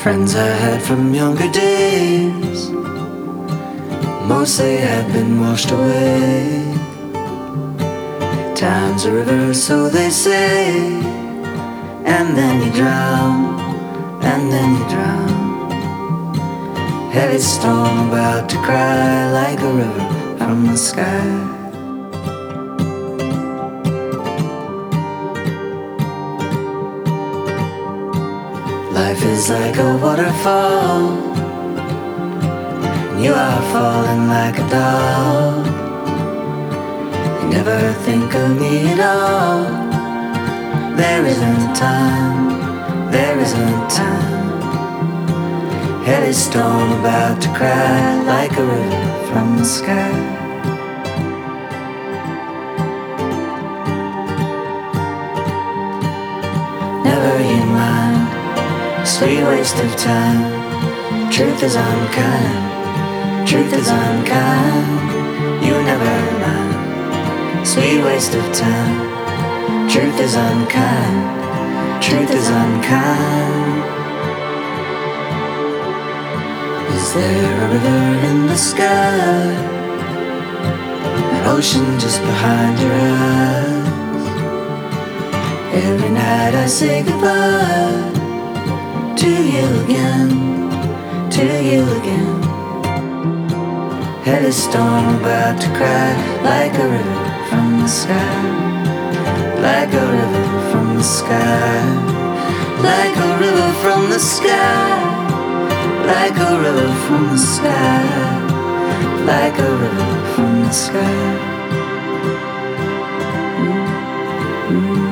Friends I had from younger days mostly have been washed away. Time's a river, so they say, and then you drown, and then you drown. Heavy storm about to cry like a river from the sky. Life is like a waterfall, and you are falling like a dog. You never think of me at all. There isn't time, there isn't time. Heavy storm about to cry like a river from the sky. Never you mind, sweet waste of time. Truth is unkind, truth is unkind. You never mind, sweet waste of time. Truth is unkind, truth is unkind. Is there a river in the sky, an ocean just behind your eyes? Every night I say goodbye to you again, to you again. Heavy storm about to cry like a river from the sky, like a river from the sky, like a river from the sky, like a river from the sky, like a river from the sky.